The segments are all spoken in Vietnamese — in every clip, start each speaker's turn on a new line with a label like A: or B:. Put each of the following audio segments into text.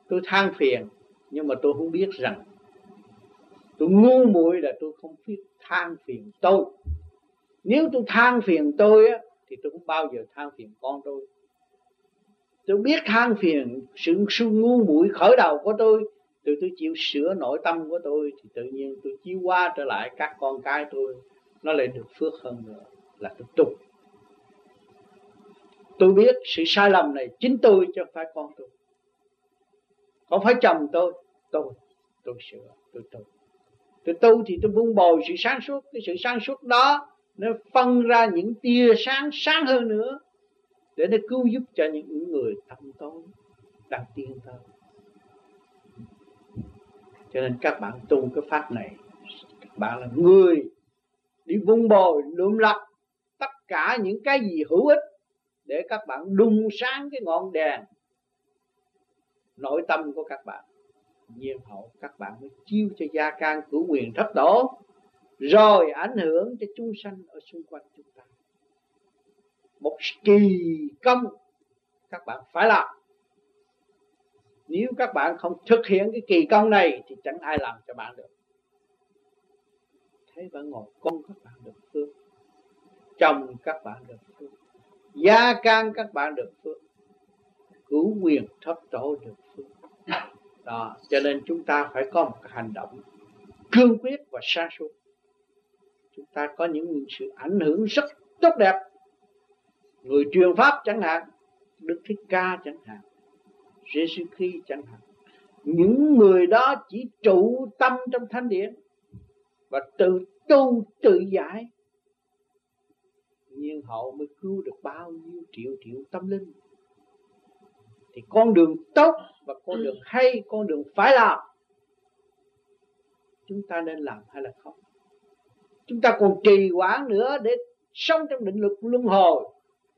A: Tôi than phiền, nhưng mà tôi không biết rằng tôi ngu muội là tôi không biết than phiền tôi. Nếu tôi than phiền tôi á, thì tôi không bao giờ than phiền con tôi. Tôi biết than phiền sự ngu muội khởi đầu của tôi chịu sửa nội tâm của tôi, thì tự nhiên tôi chiếu qua trở lại các con cái tôi, nó lại được phước hơn nữa, là tôi tu. Tôi biết sự sai lầm này chính tôi chứ không phải con tôi, không phải chồng tôi sửa, tôi tu thì tôi vun bồi sự sáng suốt. Cái sự sáng suốt đó nó phân ra những tia sáng hơn nữa, để nó cứu giúp cho những người tâm tối đang tiến tới. Cho nên các bạn tu cái pháp này, các bạn là người đi vun bồi lượm lặt tất cả những cái gì hữu ích, để các bạn đun sáng cái ngọn đèn nội tâm của các bạn. Nhiên hậu các bạn mới chiêu cho gia can cửu quyền thất tổ, rồi ảnh hưởng cho chúng sanh ở xung quanh chúng ta. Một kỳ công các bạn phải làm. Nếu các bạn không thực hiện cái kỳ công này thì chẳng ai làm cho bạn được. Thế bạn ngồi, con các bạn được phước, chồng các bạn được phước, gia can các bạn được phước, cửu quyền thất tổ được phước. Đó, cho nên chúng ta phải có một cái hành động cương quyết và sáng suốt. Chúng ta có những sự ảnh hưởng rất tốt đẹp. Người truyền pháp chẳng hạn, Đức Thích Ca chẳng hạn, Giêsu Christ chẳng hạn, những người đó chỉ trụ tâm trong thánh điển và tự tu tự giải, nhiên hậu mới cứu được bao nhiêu triệu tâm linh. Thì con đường tốt và con đường hay, con đường phải làm, chúng ta nên làm hay là không? Chúng ta còn trì hoãn nữa để sống trong định luật luân hồi,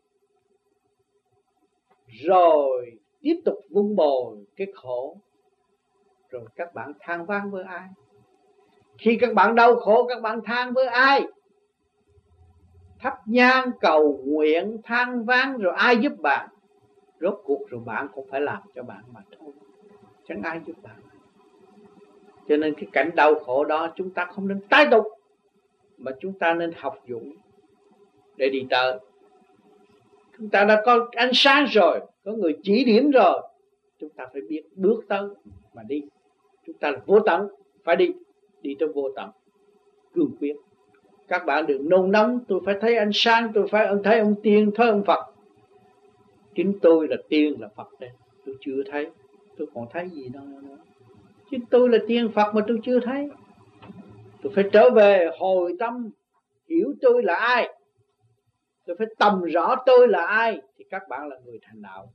A: rồi tiếp tục vun bồi cái khổ, rồi các bạn than vãn với ai? Khi các bạn đau khổ, các bạn than với ai? Thắp nhang cầu nguyện than vãn rồi ai giúp bạn? Rốt cuộc rồi bạn cũng phải làm cho bạn mà thôi, chẳng ai giúp bạn. Cho nên cái cảnh đau khổ đó chúng ta không nên tái tục, mà chúng ta nên học dũng để đi tới. Chúng ta đã có ánh sáng rồi, có người chỉ điểm rồi, chúng ta phải biết bước tới mà đi. Chúng ta là vô tận, phải đi tới vô tận, cương quyết. Các bạn đừng nôn nóng, tôi phải thấy ánh sáng, tôi phải thấy ông tiên, thấy ông Phật. Chính tôi là tiên là Phật đây, tôi chưa thấy, tôi còn thấy gì đâu nữa. Chính tôi là tiên Phật mà tôi chưa thấy. Tôi phải trở về hồi tâm, hiểu tôi là ai, tôi phải tầm rõ tôi là ai, thì các bạn là người thành đạo.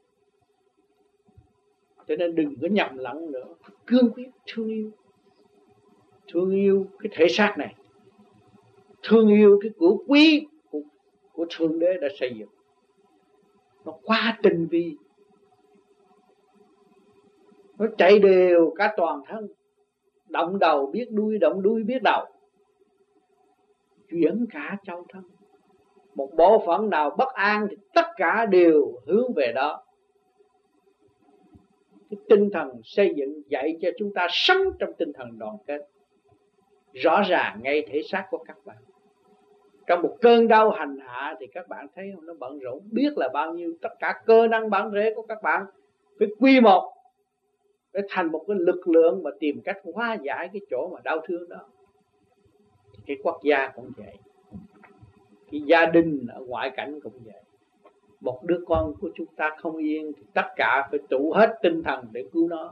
A: Cho nên đừng có nhầm lẫn nữa, cương quyết thương yêu cái thể xác này, thương yêu cái của quý của Thượng Đế đã xây dựng. Nó quá tinh vi, nó chạy đều cả toàn thân, động đầu biết đuôi, động đuôi biết đầu, chuyển cả châu thân. Một bộ phận nào bất an thì tất cả đều hướng về đó. Cái tinh thần xây dựng dạy cho chúng ta sống trong tinh thần đoàn kết. Rõ ràng ngay thể xác của các bạn, trong một cơn đau hành hạ thì các bạn thấy nó bận rộn biết là bao nhiêu. Tất cả cơ năng bản rễ của các bạn phải quy một để thành một cái lực lượng mà tìm cách hóa giải cái chỗ mà đau thương đó. Thì cái quốc gia cũng vậy, cái gia đình ở ngoại cảnh cũng vậy. Một đứa con của chúng ta không yên thì tất cả phải tụ hết tinh thần để cứu nó.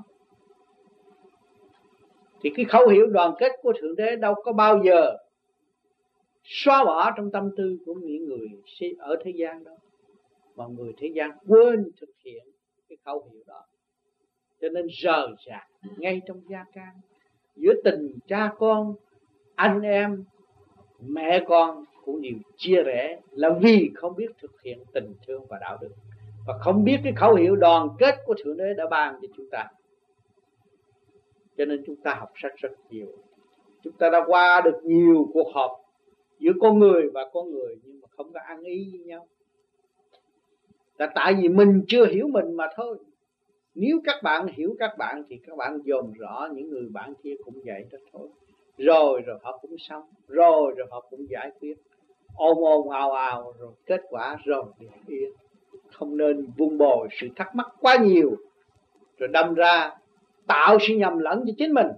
A: Thì cái khẩu hiệu đoàn kết của Thượng Đế đâu có bao giờ xóa bỏ trong tâm tư của những người ở thế gian đó, mà người thế gian quên thực hiện cái khẩu hiệu đó. Cho nên rời rạc ngay trong gia can, giữa tình cha con, anh em, mẹ con cũng đều chia rẽ, là vì không biết thực hiện tình thương và đạo đức, và không biết cái khẩu hiệu đoàn kết của Thượng Đế đã ban cho chúng ta. Cho nên chúng ta học sách rất nhiều, chúng ta đã qua được nhiều cuộc họp giữa con người và con người, nhưng mà không có ăn ý với nhau. Là tại vì mình chưa hiểu mình mà thôi. Nếu các bạn hiểu các bạn thì các bạn dòm rõ những người bạn kia cũng vậy đó thôi. Rồi họ cũng xong, rồi họ cũng giải quyết. Ôm ào ào rồi kết quả rồi bình yên. Không nên vun bồi sự thắc mắc quá nhiều, rồi đâm ra tạo sự nhầm lẫn cho chính mình,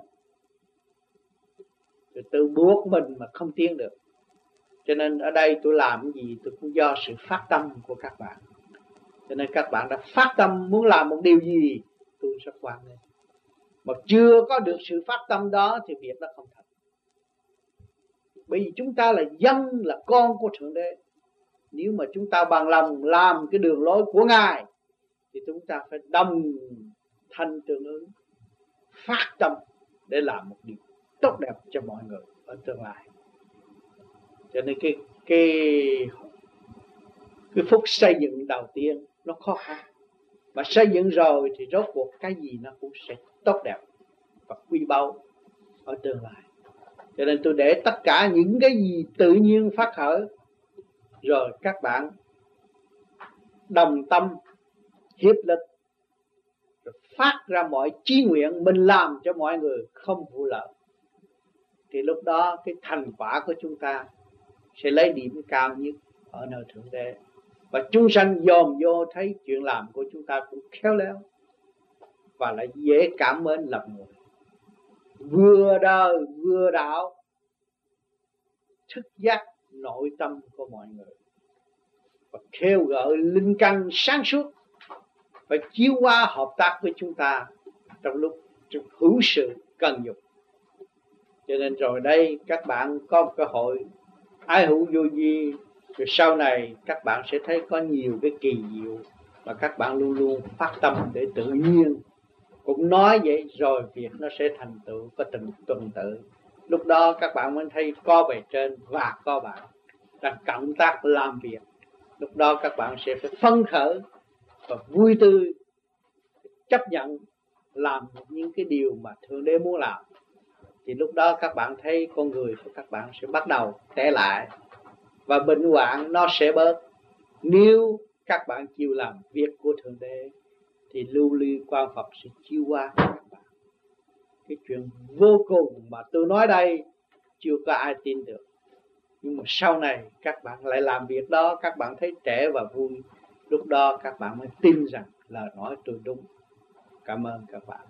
A: rồi tự buộc mình mà không tiến được. Cho nên ở đây tôi làm cái gì tôi cũng do sự phát tâm của các bạn. Cho nên các bạn đã phát tâm muốn làm một điều gì, tôi sẽ quan lên. Mà chưa có được sự phát tâm đó thì việc đó không thành. Bởi vì chúng ta là dân, là con của Thượng Đế. Nếu mà chúng ta bằng lòng làm cái đường lối của Ngài thì chúng ta phải đồng thanh tương ứng, phát tâm để làm một điều tốt đẹp cho mọi người ở tương lai. Cho nên cái phút xây dựng đầu tiên nó khó khăn, mà xây dựng rồi thì rốt cuộc cái gì nó cũng sẽ tốt đẹp và quý báu ở tương lai. Cho nên tôi để tất cả những cái gì tự nhiên phát khởi, rồi các bạn đồng tâm hiệp lực, rồi phát ra mọi chí nguyện mình làm cho mọi người không vụ lợi, thì lúc đó cái thành quả của chúng ta sẽ lấy điểm cao nhất ở nơi Thượng Đế. Và chúng sanh dòm vô thấy chuyện làm của chúng ta cũng khéo léo và lại dễ cảm mến lòng người, vừa đời vừa đạo, thức giác nội tâm của mọi người và kêu gọi linh căn sáng suốt phải chiếu qua hợp tác với chúng ta trong lúc hữu sự cần dùng. Cho nên rồi đây các bạn có cơ hội ái hữu vô vi, rồi sau này các bạn sẽ thấy có nhiều cái kỳ diệu mà các bạn luôn luôn phát tâm để tự nhiên. Cũng nói vậy rồi việc nó sẽ thành tựu có từng tuần tự. Lúc đó các bạn mới thấy có bề trên và có bạn đang cộng tác làm việc. Lúc đó các bạn sẽ phải phấn khởi và vui tươi, chấp nhận làm những cái điều mà Thượng Đế muốn làm. Thì lúc đó các bạn thấy con người của các bạn sẽ bắt đầu trẻ lại và bệnh hoạn nó sẽ bớt. Nếu các bạn chịu làm việc của Thượng Đế thì lưu ly quang Phật sẽ chiếu qua các bạn. Cái chuyện vô cùng mà tôi nói đây chưa có ai tin được, nhưng mà sau này các bạn lại làm việc đó, các bạn thấy trẻ và vui, lúc đó các bạn mới tin rằng lời nói tôi đúng. Cảm ơn các bạn.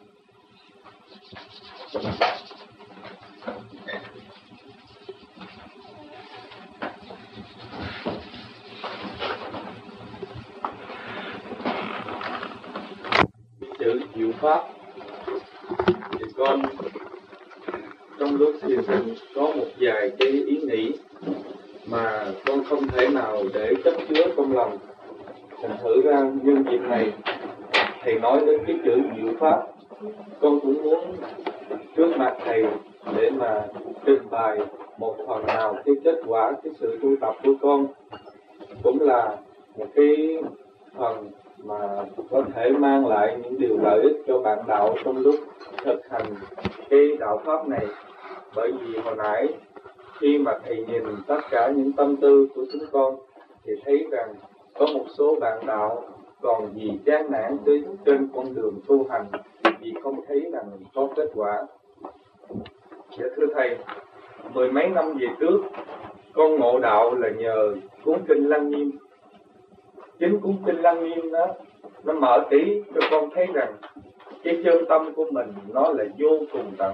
B: Chữ diệu pháp thì con trong lúc thiền định có một vài cái ý nghĩ mà con không thể nào để chấp chứa trong lòng. Thành thử ra nhân dịp này thầy nói đến cái chữ diệu pháp, con cũng muốn trước mặt thầy để mà trình bày một phần nào cái kết quả cái sự tu tập của con, cũng là một cái phần mà có thể mang lại những điều lợi ích cho bạn đạo trong lúc thực hành cái đạo pháp này. Bởi vì hồi nãy khi mà thầy nhìn tất cả những tâm tư của chúng con thì thấy rằng có một số bạn đạo còn vì chán nản trên con đường tu hành, vì không thấy rằng có kết quả. Dạ thưa thầy, 10 mấy năm về trước con ngộ đạo là nhờ cuốn kinh Lăng Nghiêm. Chính cuốn kinh Lăng Nghiêm đó nó mở trí cho con thấy rằng cái chân tâm của mình nó là vô cùng tận.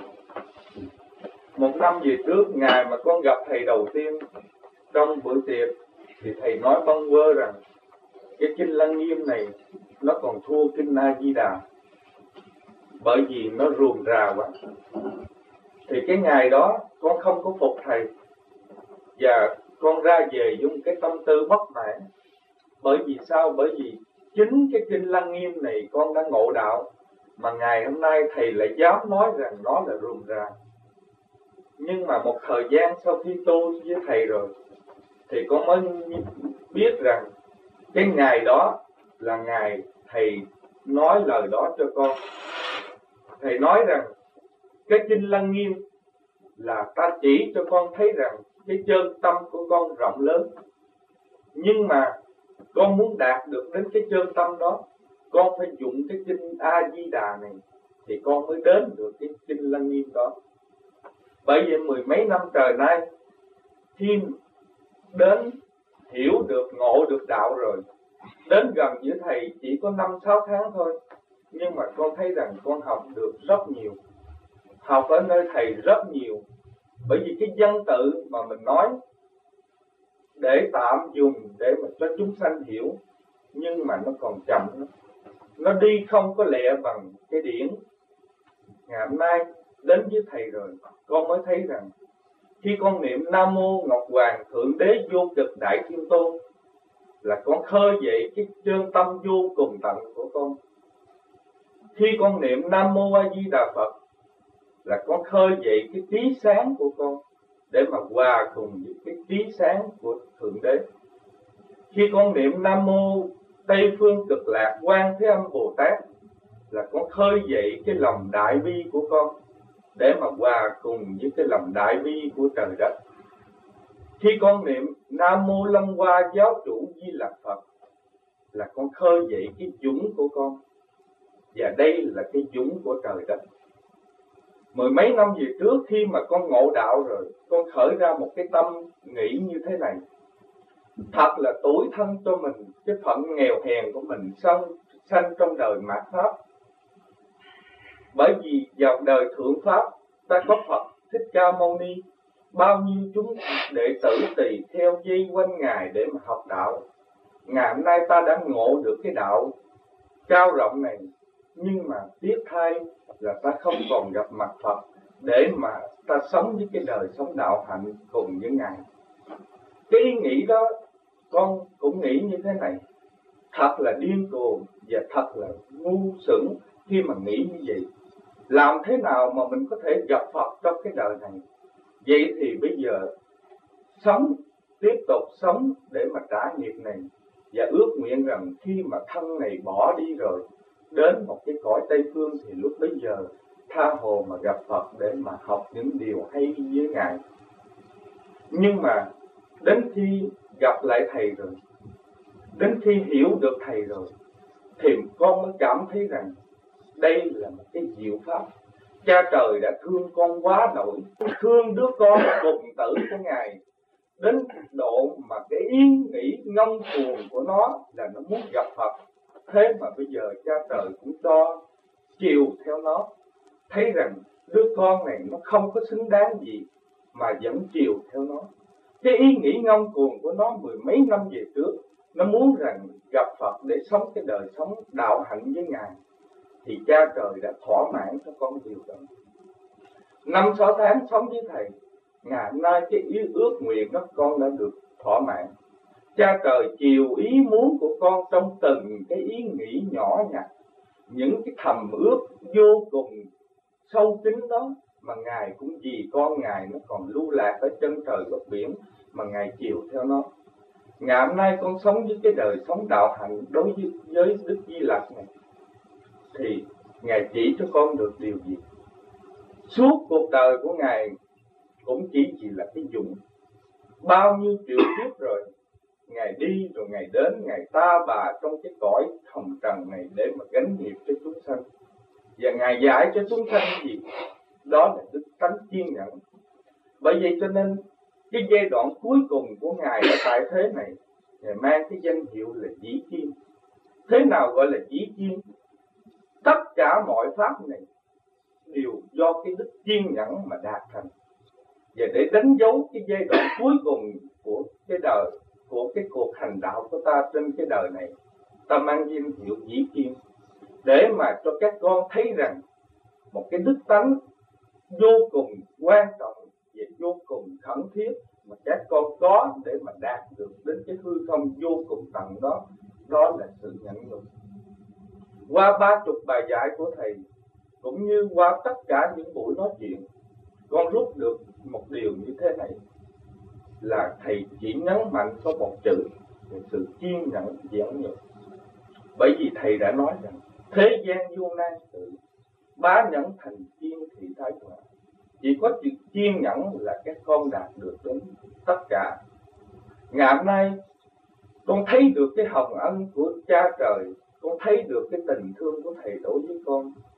B: Một năm về trước, ngày mà con gặp thầy đầu tiên trong bữa tiệc thì thầy nói bâng quơ rằng cái kinh Lăng Nghiêm này nó còn thua kinh A Di Đà, bởi vì nó ruồng rà quá. Thì cái ngày đó con không có phục thầy, và con ra về dùng cái tâm tư bất mãn. Bởi vì sao? Bởi vì chính cái kinh Lăng Nghiêm này con đã ngộ đạo, mà ngày hôm nay thầy lại dám nói rằng nó là ruồng rà. Nhưng mà một thời gian sau khi tu với thầy rồi thì con mới biết rằng cái ngày đó là ngày thầy nói lời đó cho con. Thầy nói rằng cái kinh Lăng Nghiêm là ta chỉ cho con thấy rằng cái chân tâm của con rộng lớn, nhưng mà con muốn đạt được đến cái chân tâm đó con phải dụng cái kinh A Di Đà này thì con mới đến được cái kinh Lăng Nghiêm đó. Bởi vậy 10 mấy năm trời nay, khi đến hiểu được, ngộ được đạo rồi, đến gần với thầy chỉ có 5-6 tháng thôi, nhưng mà con thấy rằng con học được rất nhiều, học ở nơi thầy rất nhiều. Bởi vì cái văn tự mà mình nói để tạm dùng để mà cho chúng sanh hiểu, nhưng mà nó còn chậm lắm. Nó đi không có lẹ bằng cái điển. Ngày hôm nay đến với thầy rồi, con mới thấy rằng khi con niệm Nam Mô Ngọc Hoàng Thượng Đế Vô Cực Đại Thiên Tôn là con khơi dậy cái chân tâm vô cùng tận của con. Khi con niệm Nam Mô A Di Đà Phật là con khơi dậy cái trí sáng của con để mà hòa cùng với cái trí sáng của Thượng Đế. Khi con niệm Nam Mô Tây Phương Cực Lạc Quan Thế Âm Bồ Tát là con khơi dậy cái lòng đại bi của con để mà hòa cùng với cái lòng đại bi của trời đất. Khi con niệm Nam Mô Long Hoa Giáo Chủ Di Lặc Phật là con khơi dậy cái dũng của con, và đây là cái dũng của trời đất. 10 mấy năm về trước, khi mà con ngộ đạo rồi, con khởi ra một cái tâm nghĩ như thế này: thật là tủi thân cho mình, cái phận nghèo hèn của mình sanh trong đời mạt Pháp. Bởi vì vào đời thượng Pháp ta có Phật Thích Ca Mâu Ni, bao nhiêu chúng đệ tử tỳ theo dây quanh Ngài để mà học đạo. Ngày hôm nay ta đã ngộ được cái đạo cao rộng này, nhưng mà tiếc thay là ta không còn gặp mặt Phật để mà ta sống với cái đời sống đạo hạnh cùng với Ngài. Cái ý nghĩ đó con cũng nghĩ như thế này: thật là điên cuồng và thật là ngu xuẩn khi mà nghĩ như vậy. Làm thế nào mà mình có thể gặp Phật trong cái đời này? Vậy thì bây giờ sống, tiếp tục sống để mà trả nghiệp này, và ước nguyện rằng khi mà thân này bỏ đi rồi, đến một cái cõi Tây Phương thì lúc bấy giờ tha hồ mà gặp Phật để mà học những điều hay với Ngài. Nhưng mà đến khi gặp lại thầy rồi, đến khi hiểu được thầy rồi, thì con mới cảm thấy rằng đây là một cái diệu pháp. Cha trời đã thương con quá nổi, thương đứa con cùng tử của Ngài đến độ mà cái ý nghĩ ngông cuồng của nó là nó muốn gặp Phật. Thế mà bây giờ cha trời cũng cho chiều theo nó, thấy rằng đứa con này nó không có xứng đáng gì mà vẫn chiều theo nó. Cái ý nghĩ ngông cuồng của nó 10 mấy năm về trước, nó muốn rằng gặp Phật để sống cái đời sống đạo hạnh với Ngài, thì cha trời đã thỏa mãn cho con điều đó. 5-6 tháng sống với thầy, ngày hôm nay cái ước nguyện đó con đã được thỏa mãn. Cha trời chiều ý muốn của con trong từng cái ý nghĩ nhỏ nhặt, những cái thầm ước vô cùng sâu kín đó, mà Ngài cũng vì con Ngài nó còn lưu lạc ở chân trời góc biển mà Ngài chiều theo nó. Ngày hôm nay con sống với cái đời sống đạo hạnh đối với Đức Di Lặc này, thì Ngài chỉ cho con được điều gì? Suốt cuộc đời của Ngài cũng chỉ là cái dũng. Bao nhiêu triệu kiếp rồi, Ngài đi rồi Ngài đến, Ngài ta bà trong cái cõi hồng trần này để mà gánh nghiệp cho chúng sanh. Và Ngài dạy cho chúng sanh cái gì? Đó là đức tánh kiên nhẫn. Bởi vậy cho nên cái giai đoạn cuối cùng của Ngài ở tại thế này, Ngài mang cái danh hiệu là Dĩ Kiên. Thế nào gọi là Dĩ Kiên? Tất cả mọi pháp này đều do cái đức kiên nhẫn mà đạt thành. Và để đánh dấu cái giai đoạn cuối cùng của cái đời, của cái cuộc hành đạo của ta trên cái đời này, ta mang danh hiệu Dĩ Kiên, để mà cho các con thấy rằng một cái đức tánh vô cùng quan trọng và vô cùng khẩn thiết mà các con có để mà đạt được đến cái hư không vô cùng tận đó, đó là sự nhẫn nhục. Qua 30 bài dạy của thầy, cũng như qua tất cả những buổi nói chuyện, con rút được một điều như thế này, là thầy chỉ nhấn mạnh có một chữ là sự kiên nhẫn nhẫn nhục. Bởi vì thầy đã nói rằng thế gian vô nan sự, bá nhẫn thành kiên thì thái hòa. Chỉ có chữ kiên nhẫn là các con đạt được đến tất cả. Ngày hôm nay con thấy được cái hồng ân của cha trời con thấy được cái tình thương của thầy đối với con,